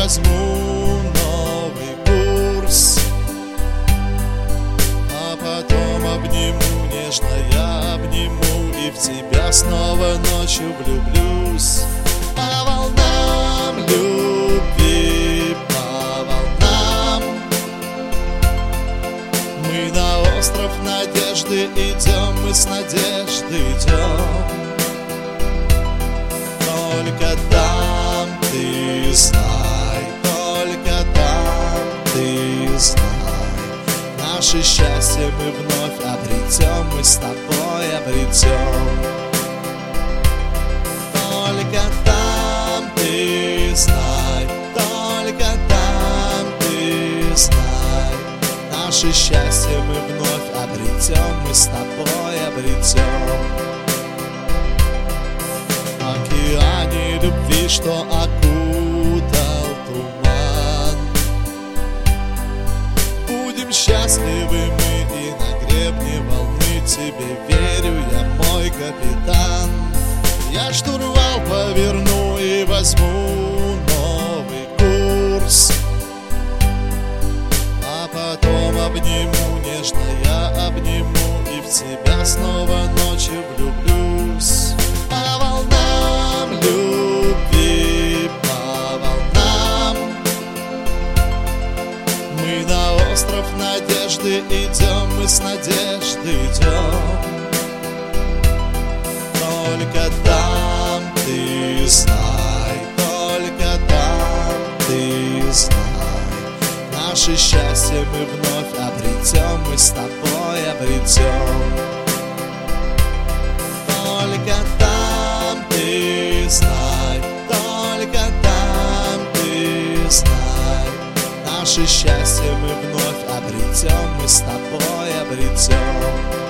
возьму новый курс, а потом обниму, нежно я обниму, и в тебя снова ночью влюблюсь. По волнам любви, по волнам мы на остров надежды идем, мы с надежды идем. Только там ты знай, только там ты знай, наше счастье мы вновь обретем, мы с тобой обретем. Только там ты знай, только там ты знай, наше счастье мы вновь обретем, мы с тобой обретем. В океане любви, что окутал туман, будем счастливы мы и на гребне волны. Тебе верю я, мой капитан. Я штурвал поверну и возьму новый курс, а потом обниму, нежно я обниму, и в тебя снова ночью влюблюсь. По волнам любви, по волнам мы на остров надежды идем, мы с надежды идем. Только там ты знай, только там ты знай, наше счастье мы вновь обретем, мы с тобой обретем. Только там ты знай, только там ты знай, наше счастье мы вновь обретем, мы с тобой обретем.